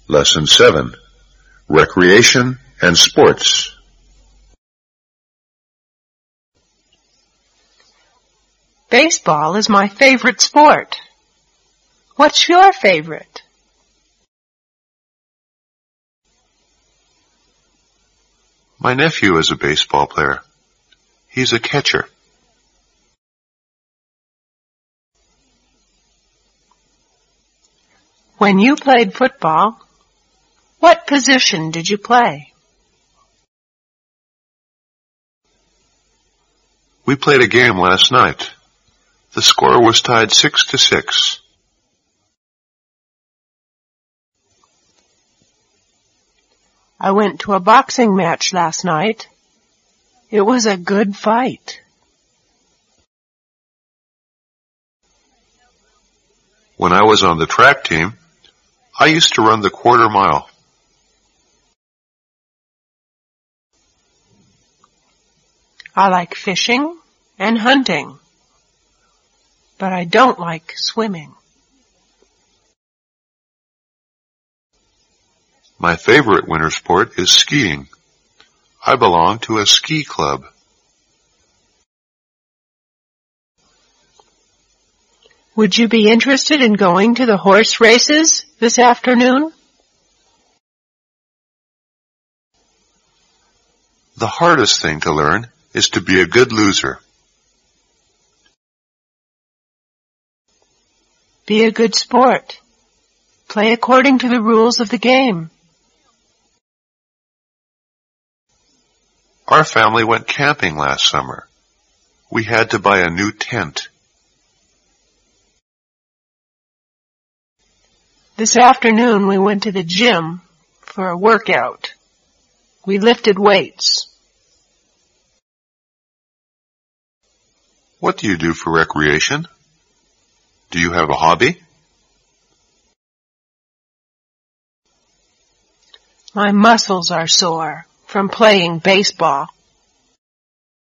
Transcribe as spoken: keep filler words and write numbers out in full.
Lesson seven. Recreation and Sports. Baseball is my favorite sport. What's your favorite? My nephew is a baseball player. He's a catcher. When you played football, what position did you play? We played a game last night. The score was tied six to six. I went to a boxing match last night. It was a good fight. When I was on the track team, I used to run the quarter mile. I like fishing and hunting, but I don't like swimming. My favorite winter sport is skiing. I belong to a ski club. Would you be interested in going to the horse races this afternoon? The hardest thing to learn is to be a good loser. Be a good sport. Play according to the rules of the game. Our family went camping last summer. We had to buy a new tent. This afternoon we went to the gym for a workout. We lifted weights. What do you do for recreation? Do you have a hobby? My muscles are sore from playing baseball.